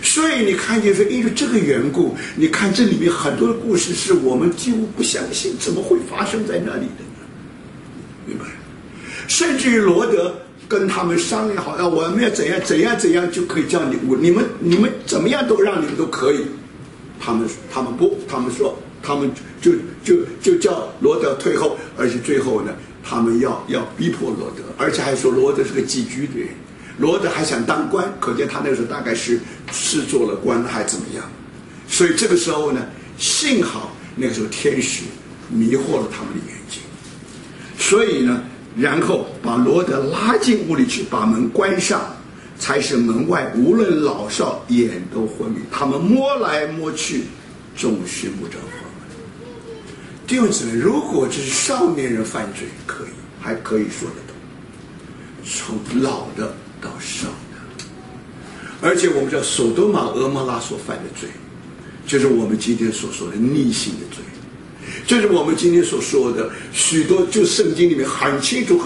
所以你看见说，因为这个缘故，你看这里面很多的故事是我们几乎不相信，怎么会发生在那里的呢？明白？甚至于罗德跟他们商量好，我们要怎样就可以叫你们怎么样都让你们都可以。他们不，他们说他们就叫罗德退后，而且最后呢，他们要逼迫罗德，而且还说罗德是个寄居的人。罗德还想当官，可见他那个时候大概是做了官还怎么样。所以这个时候呢，幸好那个时候天使迷惑了他们的眼睛，所以呢，然后把罗德拉进屋里去，把门关上，才使门外无论老少眼都昏迷。他们摸来摸去，总寻不着方门。弟兄姊妹，如果这是少年人犯罪，还可以说得通，从老的到少的，而且我们知道索多玛俄摩拉所犯的罪，就是我们今天所说的逆性的罪，这是我们今天所说的许多就圣经里面很清楚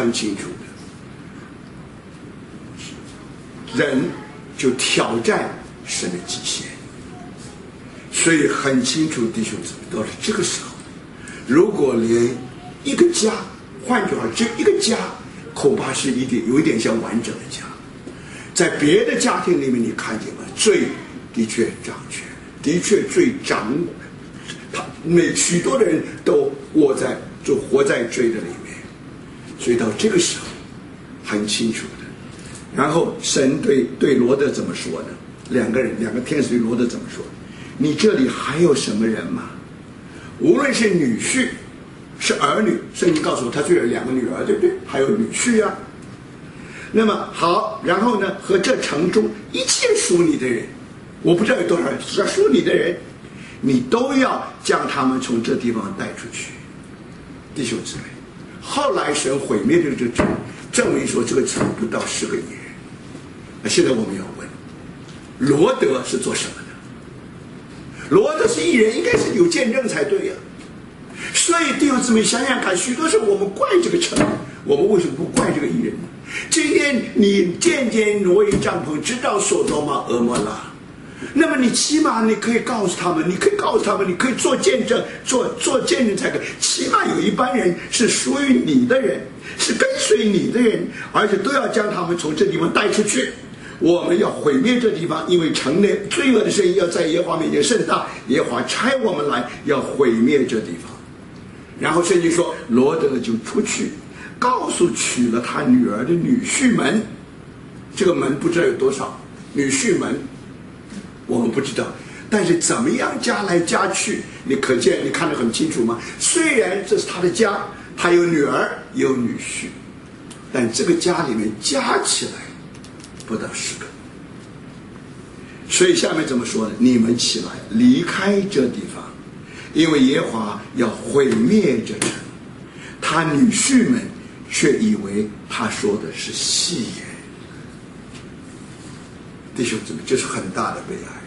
的，人就挑战神的极限。所以很清楚，弟兄姊妹，到了这个时候，如果连一个家，换句话，这一个家恐怕是有一点像完整的家。在别的家庭里面，你看见吗？罪的确掌权，的确罪掌，许多的人都活在罪的里面。所以到这个时候，很清楚的。然后神对罗德怎么说呢？两个天使对罗德怎么说？你这里还有什么人吗？无论是女婿，是儿女，圣经告诉我他就有2个女儿，对不对？还有女婿啊。那么好，然后呢，和这城中一切属你的人，我不知道有多少人，只要属你的人，你都要将他们从这地方带出去。弟兄姊妹，后来神毁灭这个城，证明说这个城不到10个义人。那现在我们要问，罗德是做什么的？罗德是义人，应该是有见证才对呀。所以弟兄姊妹想想看，许多时候我们怪这个城，我们为什么不怪这个义人呢？今天你渐渐挪移帐篷，直到所多玛俄摩拉，那么你起码你可以告诉他们，你可以做见证，做见证才可以。起码有一班人是属于你的人，是跟随你的人，而且都要将他们从这地方带出去。我们要毁灭这地方，因为城内罪恶的声音要在耶和华面前甚大，耶和华差我们来要毁灭这地方。然后圣经说，罗德就出去告诉娶了他女儿的女婿们，这个门不知道有多少，女婿们我们不知道，但是怎么样加来加去，你可见你看得很清楚吗？虽然这是他的家，他有女儿有女婿，但这个家里面加起来不到10个。所以下面怎么说呢？你们起来离开这地方，因为耶和华要毁灭这城。他女婿们却以为他说的是戏言。弟兄姊妹，这是很大的悲哀。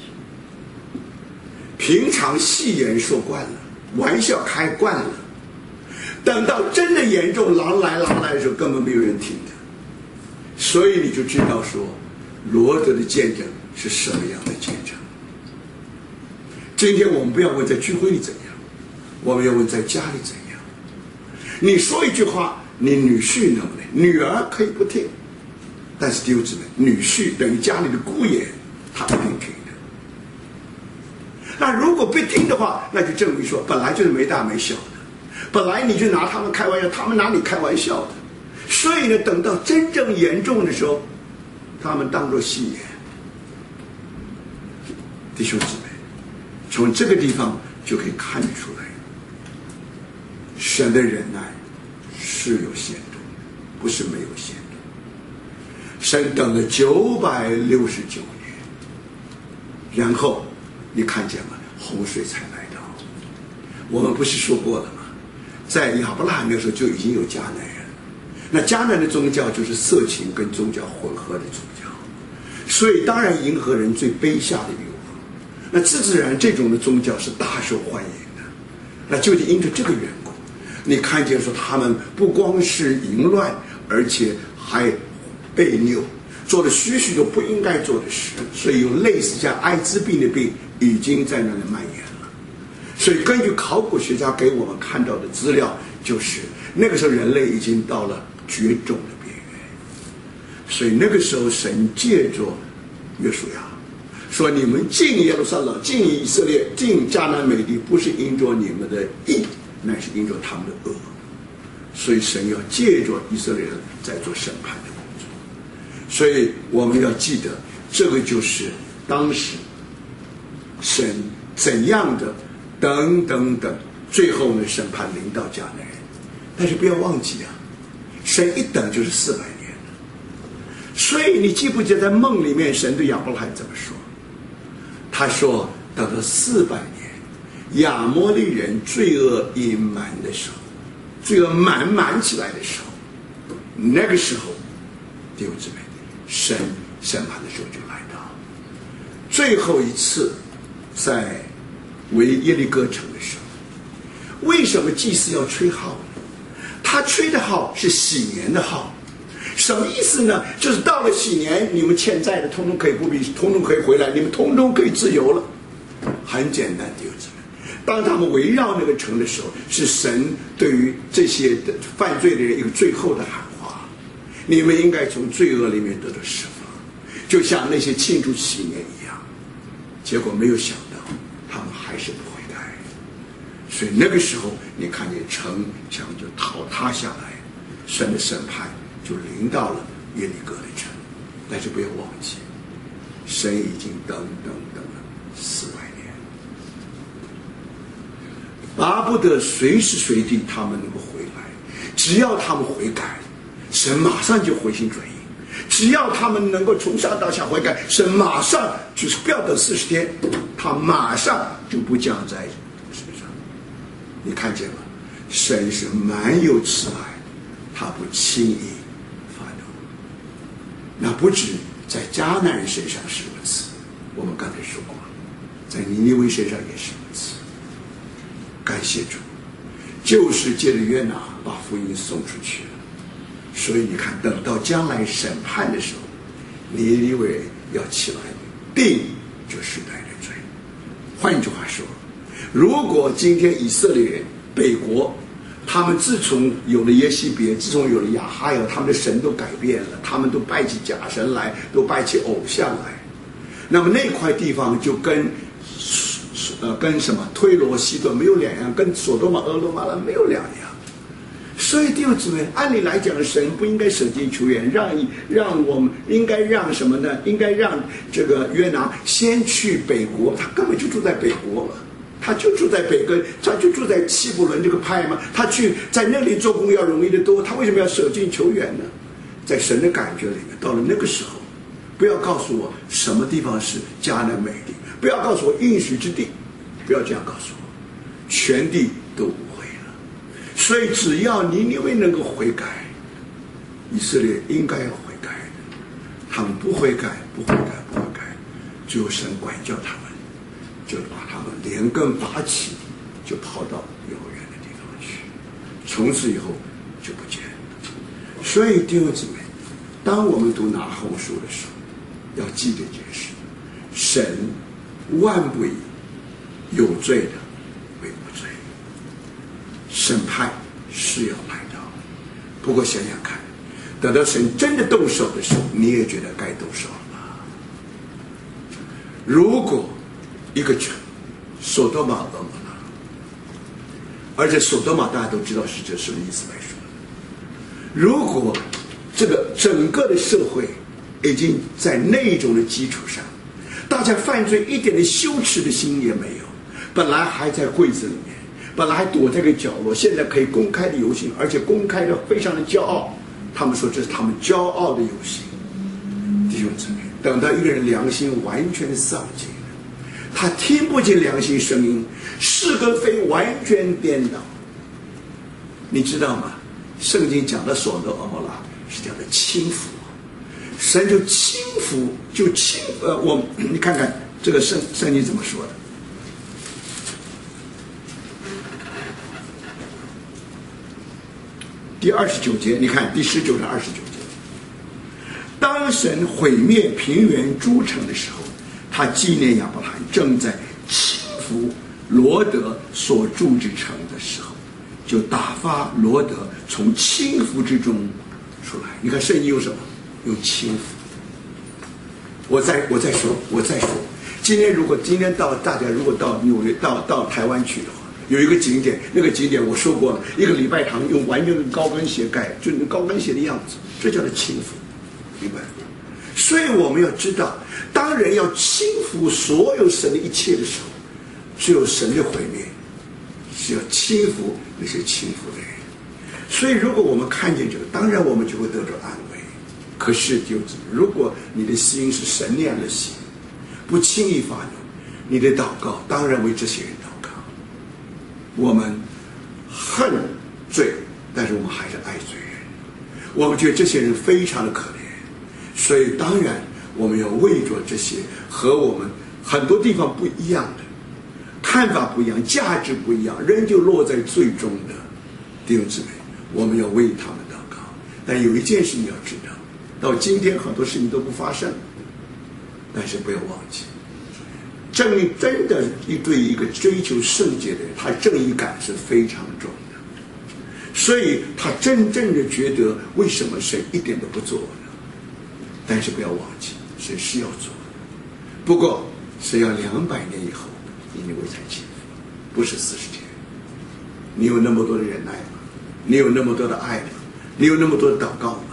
平常戏言说惯了，玩笑开惯了，等到真的严重，狼来的时候，根本没有人听的。所以你就知道说，罗德的见证是什么样的见证。今天我们不要问在聚会里怎样，我们要问在家里怎样。你说一句话，你女婿能不能？女儿可以不听，但是弟兄姊妹，女婿等于家里的姑爷，他一定听的。那如果不听的话，那就证明说本来就是没大没小的，本来你就拿他们开玩笑，他们拿你开玩笑的。所以呢，等到真正严重的时候，他们当作戏言。弟兄姊妹，从这个地方就可以看得出来，神的忍耐是有限度，不是没有限度。神等了969年，然后你看见吗？洪水才来到。我们不是说过了吗？在亚伯拉罕那时候就已经有迦南人。那迦南的宗教就是色情跟宗教混合的宗教，所以当然迎合人最卑下的欲望。那自然这种的宗教是大受欢迎的。那就因着这个缘故，你看见说他们不光是淫乱，而且还悖谬， 做了许许多不应该做的事，所以有类似像艾滋病的病已经在那里蔓延了。所以根据考古学家给我们看到的资料，就是那个时候人类已经到了绝种的边缘。所以那个时候神借着约书亚说，你们进耶路撒冷，进以色列，进迦南美地，不是因着你们的义，乃是因着他们的恶。所以神要借着以色列人在做审判的工作。所以我们要记得，这个就是当时神怎样的等等等，最后呢审判临到迦南人。但是不要忘记啊，神一等就是400年。所以你记不记得在梦里面神对亚伯拉罕怎么说？他说等到400年亚摩利人罪恶隐瞒的时候，罪恶满起来的时候，那个时候弟兄姊妹，神审判的时候就来到。最后一次在为耶利哥城的时候，为什么祭司要吹号呢？他吹的号是喜年的号。什么意思呢？就是到了喜年，你们欠债的通通可以不必，通通可以回来，你们通通可以自由了。很简单，弟兄姊妹，当他们围绕那个城的时候，是神对于这些犯罪的人一个最后的喊话：你们应该从罪恶里面得到释放，就像那些庆祝喜年一样。结果没有想到，他们还是不悔改。所以那个时候，你看见城墙就倒塌下来，神的审判就临到了耶利哥的城。但是不要忘记，神已经等了400年，巴不得随时随地他们能够回来。只要他们悔改，神马上就回心转意；只要他们能够从上到下悔改，神马上就是不要等40天，他马上就不降在身上。你看见吗？神是蛮有慈爱，他不轻易发怒。那不止在迦南人身上是如此，我们刚才说过，在尼尼微身上也是如此。感谢主，就是借着约拿把福音送出去了。所以你看，等到将来审判的时候，尼尼微人要起来定这世代的罪。换句话说，如果今天以色列人北国，他们自从有了耶西别，自从有了亚哈呀，他们的神都改变了，他们都拜起假神来，都拜起偶像来。那么那块地方就跟什么推罗西顿没有两样，跟索多玛俄罗玛兰没有两样。所以弟兄姊妹，按理来讲，神不应该舍近求远，让我们应该让什么呢？应该让这个约拿先去北国，他根本就住在北国嘛。他就住在北根，他就住在希伯伦这个派嘛，他去在那里做工要容易得多，他为什么要舍近求远呢？在神的感觉里面，到了那个时候，不要告诉我什么地方是迦南美地，不要告诉我应许之地，不要这样告诉我，全地都误会了。所以只要尼尼微能够悔改，以色列应该要悔改的。他们不悔改，只有神管教他们，就把他们连根拔起，就抛到遥远的地方去，从此以后就不见了。所以弟兄姊妹，当我们读拿后书的时候，要记得一件事：神万不以有罪的为无罪，审判是要来到。不过想想看，等到神真的动手的时候，你也觉得该动手了吧？如果一个城索多玛俄摩拉，而且索多玛大家都知道是这什么意思来说，如果这个整个的社会已经在那种的基础上，大家犯罪一点的羞耻的心也没有，本来还在柜子里面，本来还躲在个角落，现在可以公开的游行，而且公开的非常的骄傲。他们说这是他们骄傲的游行。弟兄姊妹，等到一个人良心完全丧尽了，他听不见良心声音，是跟非完全颠倒。你知道吗？圣经讲的所罗俄摩拉是讲的轻浮，神就轻浮，你看看这个圣经怎么说的。第29节，你看第19章29节，当当神毁灭平原诸城的时候，他纪念亚伯拉罕正在倾覆罗德所住之城的时候，就打发罗德从倾覆之中出来。你看圣经用什么？用倾覆。我再说，今天大家如果到纽约到台湾去的话，有一个景点，那个景点我说过了，一个礼拜堂用完全的高跟鞋盖，就那高跟鞋的样子，这叫做倾覆，明白？所以我们要知道，当人要倾覆所有神的一切的时候，只有神的毁灭是要倾覆那些倾覆的人。所以如果我们看见这个，当然我们就会得到安慰。可是就是如果你的心是神那样的心，不轻易发怒，你的祷告当然为这些人祷告。我们恨罪，但是我们还是爱罪人。我们觉得这些人非常的可怜，所以当然我们要为着这些和我们很多地方不一样的看法不一样，价值不一样，人就落在最终的弟兄姊妹，我们要为他们祷告。但有一件事你要知道，到今天很多事情都不发生，但是不要忘记，真的对一个追求圣洁的人，他正义感是非常重的，所以他真正的觉得为什么神一点都不做呢？但是不要忘记，神是要做，不过是要200年以后你为才起，不是40天。你有那么多的忍耐吗？你有那么多的爱吗？你有那么多的祷告吗？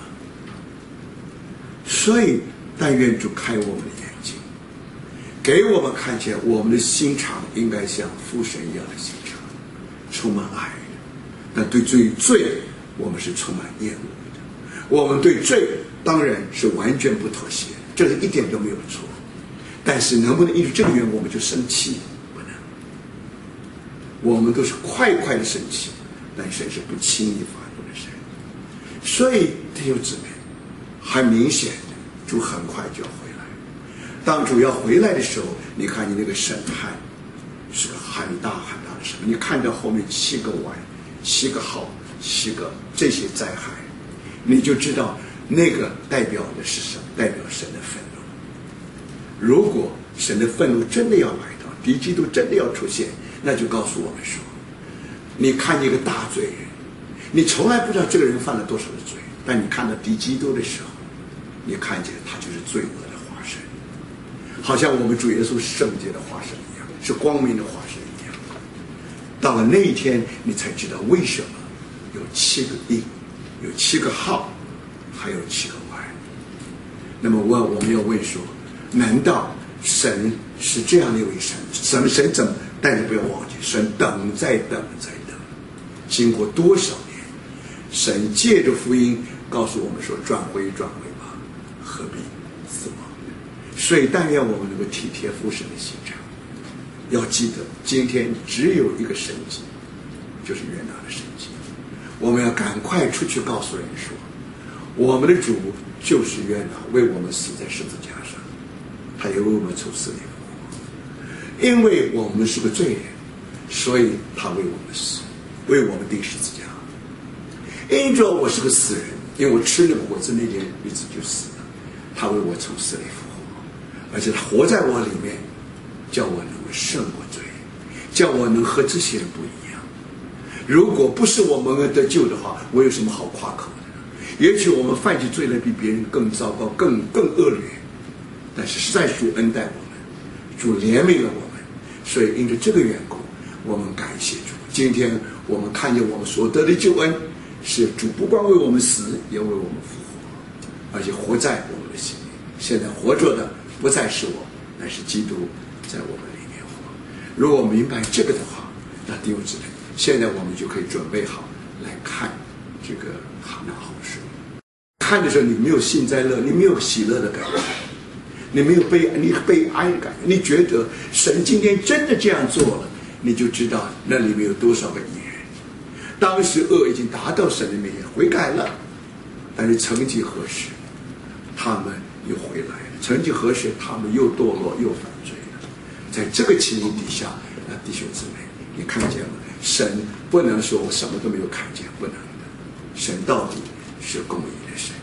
所以但愿主开我们的眼睛，给我们看见我们的心肠应该像父神一样的心肠，充满爱。但对罪我们是充满厌恶的，我们对罪当然是完全不妥协，这是一点都没有错。但是能不能因为这个缘故我们就生气？不能。我们都是快的生气，但神是不轻易发怒的神。所以弟兄姊妹，很明显的，主很快就要回来。当主要回来的时候，你看你那个审判是个很大的审判。你看到后面7个碗、7个号、7个这些灾害，你就知道那个代表的是什么？代表神的愤怒。如果神的愤怒真的要来到，敌基督真的要出现，那就告诉我们说，你看见一个大罪人，你从来不知道这个人犯了多少的罪，但你看到敌基督的时候，你看见他就是罪恶的化身，好像我们主耶稣是圣洁的化身一样，是光明的化身一样。到了那一天，你才知道为什么有7个印，有7个号，还有7个碗。那么我们要问说，难道神是这样的一位神？神怎么？但是不要忘记，神等再等，经过多少年，神借着福音告诉我们说，转回吧，何必死亡？所以但愿我们能够体贴父神的心肠。要记得，今天只有一个神迹，就是约拿的神迹。我们要赶快出去告诉人说，我们的主就是约拿，为我们死在十字架上，他也为我们从死里复活。因为我们是个罪人，所以他为我们死，为我们钉十字架。因着我是个死人，因为我吃那个果子那天日子就死了，他为我从死里复活，而且他活在我里面，叫我能够胜过罪，叫我能和这些人不一样。如果不是我蒙恩得救的话，我有什么好夸口的呢？也许我们犯起罪来比别人更糟糕，更恶劣，但是实在主恩待我们，主怜悯了我们，所以因着这个缘故，我们感谢主。今天我们看见我们所得的救恩，是主不光为我们死，也为我们复活，而且活在我们的心里。现在活着的不再是我，乃是基督在我们里面活。如果我们明白这个的话，那弟兄姊妹，现在我们就可以准备好来看这个哈拿后书。看的时候，你没有幸灾乐，你没有喜乐的感觉，你没有悲哀的感觉，你觉得神今天真的这样做了，你就知道那里面有多少个义人。当时恶已经达到神的面前悔改了，但是曾几何时他们又回来了，曾几何时他们又堕落又犯罪了。在这个情形底下，弟兄姊妹，你看见了，神不能说我什么都没有看见，不能的。神到底是公义的神，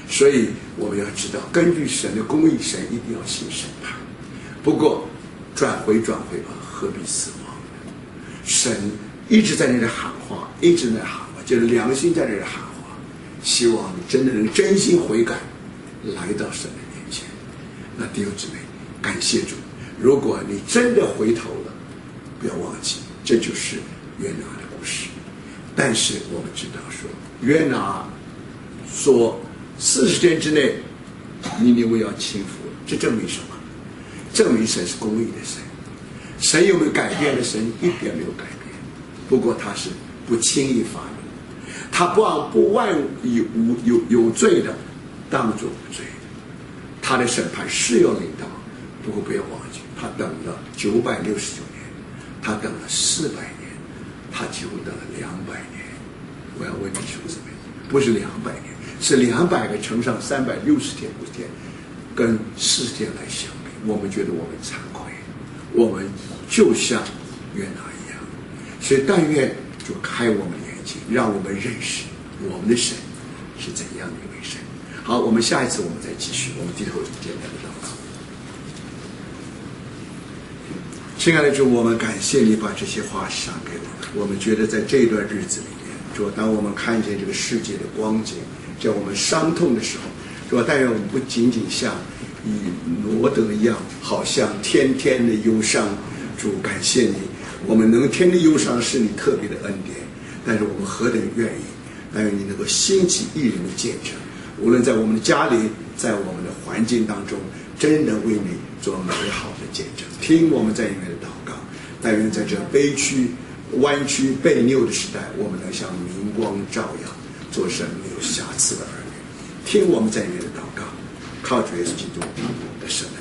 所以我们要知道，根据神的公义，神一定要行审判。不过转回吧，何必死亡？神一直在那里喊话，一直在喊话，就是良心在那里喊话，希望你真的能真心悔改，来到神的面前。那弟兄姊妹，感谢主！如果你真的回头了，不要忘记，这就是约拿的故事。但是我们知道说，约拿说40天之内尼尼微要倾覆，这证明什么？证明神是公义的神。神有没有改变的？神一点没有改变。不过他是不轻易发怒，他不万有罪的当作无罪的。他的审判是要临到，不过不要忘记，他等了969年，他等了400年，他几乎等了200年。我要问弟兄姊妹，不是200年，是200个乘上360天5天，跟40天来相比，我们觉得我们惭愧，我们就像约拿一样。所以但愿就开我们的眼睛，让我们认识我们的神是怎样的一位神。好，我们下一次我们再继续，我们低头简单的祷告。亲爱的主，我们感谢你把这些话赏给我们。我们觉得在这一段日子里面，主，当我们看见这个世界的光景，在我们伤痛的时候，主，但愿我们不仅仅像以罗德一样，好像天天的忧伤。主，感谢你，我们能天天忧伤是你特别的恩典，但是我们何等愿意，但愿你能够兴起义人的见证，无论在我们的家里，在我们的环境当中，真能为你做美好的见证。听我们在里面的祷告，但愿在这悲曲弯曲悖拗的时代，我们能像明光照耀，做神没有瑕疵的儿女。听我们在里面的祷告，靠主耶稣基督的圣名。